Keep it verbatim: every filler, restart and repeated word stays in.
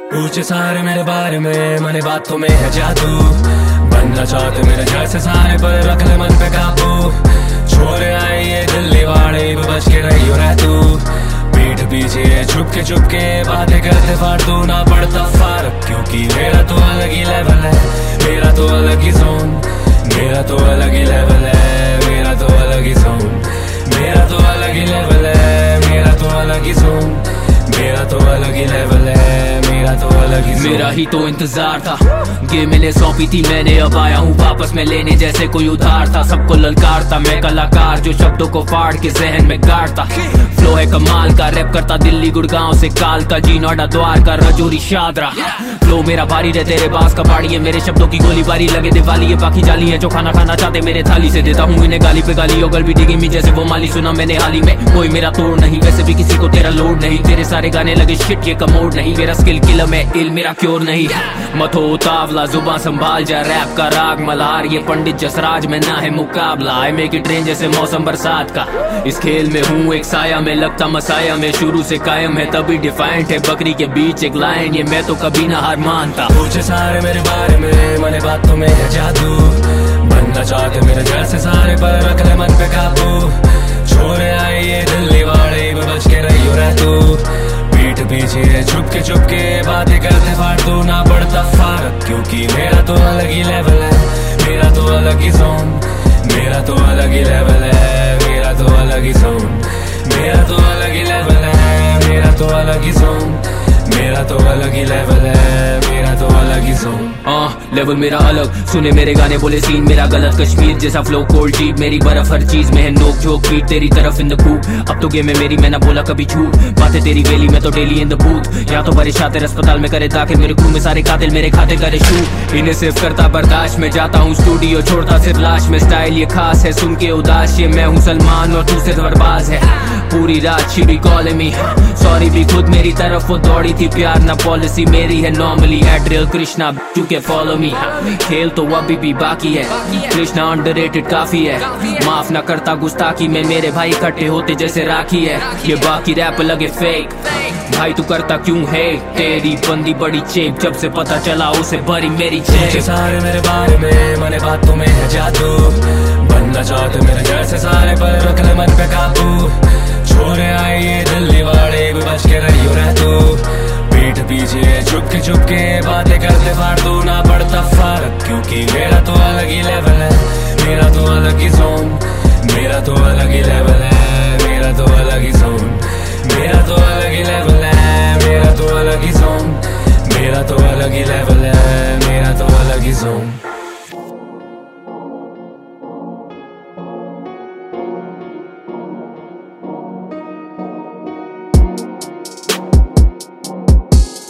पूछे सारे मेरे बारे में, मने बातों में है जादू। बनना चाहते मेरे जैसे सारे, पर रख ले मन पे काबू। छोरे आए ये दिल्ली वाले, बच के रही हो रह तू। पीठ पीछे छुप के छुप के बातें करते फालतू, ना पड़ता फर्क क्योंकि मेरा तो अलग ही लेवल है। मेरा तो अलग ही जोन, मेरा तो अलग ही लेवल है। मेरा तो अलग ही जोन, मेरा तो अलग ही लेवल है। मेरा तो अलग ही जोन, मेरा तो अलग ही लेवल है। मेरा तो अलग ही मेरा ही तो इंतजार था, गेम मैंने सौंपी थी, मैंने अब आया हूँ वापस में लेने जैसे कोई उधार था। सबको ललकारता मैं कलाकार, जो शब्दों को फाड़ के जहन में गाड़ता। फ्लो है कमाल का, रैप करता दिल्ली गुड़गांव से काल का, जी नोएडा द्वार का, रजौरी शादरा। फ्लो मेरा भारी रहे तेरे बास का बाड़ी है, मेरे शब्दों की गोली बारी लगे दिवाली है। बाकी जाली है जो खाना खाना चाहते मेरे थाली से, देता हूँ इन्हें गाली पे गाली। और भी डिगी में जैसे वो माली, सुना मैंने हाल ही में, कोई मेरा तोड़ नहीं। वैसे भी किसी को तेरा लोड नहीं, तेरे सारे गाने लगे शिट ये कमोड नहीं। मेरा स्किल किलर में इल मेरा क्योर नहीं। मतो तावला जुबान संभाल जा, रैप का राग मल्हार, ये पंडित जसराज में ना है मुकाबला। आई मेक इट रेन जैसे मौसम बरसात का, इस खेल में हूँ एक साया में, लगता मसाया में शुरू से कायम है, तभी डिफाइंट है बकरी के बीच एक लाइन, ये मैं तो कभी ना हार मानता। पूछे सारे मेरे बारे में, मने बातों में है जादू। बनना चाहते मेरे जैसे सारे, पर रख ले मन पे काबू। छोरे आए ये दिल्ली वाले, बच के रही हो रह तू। पीठ पीछे छुप के छुप के बातें करते फालतू, ना पड़ता फर्क क्योंकि मेरा तो अलग ही लेवल है। मेरा तो अलग ही जोन, मेरा तो अलग ही लेवल है। मेरा तो अलग ही जोन, मेरा तो अलग ही लेवल है। मेरा तो अलग ही जोन, मेरा तो अलग ही लेवल है। मेरा तो अलग ही जोन, हाँ लेवल मेरा अलग। सुने मेरे गाने बोले सीन मेरा गलत, कश्मीर जैसा फ्लो कोल्ड जीप, मेरी बर्फ हर चीज में है नोक झोंक, पीट तेरी तरफ इन द कूप। अब तो गेम है मेरी, मैं ना बोला कभी झूठ, बातें तेरी वेली में तो डेली इन द बूथ। या तो बारिश आते अस्पताल में करे दाखिल, मेरे खून में सारे कातिल मेरे खाते करे शूट। इन्हें सिर्फ करता बर्दाश्त, मैं जाता हूँ स्टूडियो छोड़ता सिर्फ लाश में। स्टाइल ये खास है सुन के उदास, ये मैं हूँ सलमान और तू सिर्फ बर्बाज है। पूरी रात she be calling me sorry, भी खुद मेरी तरफ वो दौड़ी थी, प्यार ना पॉलिसी मेरी है normally. Adriel Krishna you can follow me, खेल तो अभी भी बाकी है। कृष्णा अंडररेटेड काफी है, माफ ना करता गुस्ताखी में, मेरे भाई इकट्ठे होते जैसे राखी है। ये बाकी रैप लगे फेक, भाई तू करता क्यों है? तेरी बंदी बड़ी चेप, जब से पता चला उसे भरी मेरी चेप। सारे मेरे बारे में, मने बातों में है जादू। बनना चाहते मेरे जैसे सारे, पर रख ले मन पे काबू। छोरे आए ये दिल्ली वाले, बच के रही हो रह तू। पीठ पीछे छुप के छुप के बातें करते फालतू, ना पड़ता फर्क क्योंकि मेरा तो अलग ही लेवल है। मेरा तो अलग ही जोन, मेरा तो अलग ही लेवल है। मेरा तो अलग ही जोन, मेरा तो अलग ही लेवल है। मेरा तो अलग ही जोन, मेरा तो अलग ही लेवल है। मेरा तो अलग ही जोन।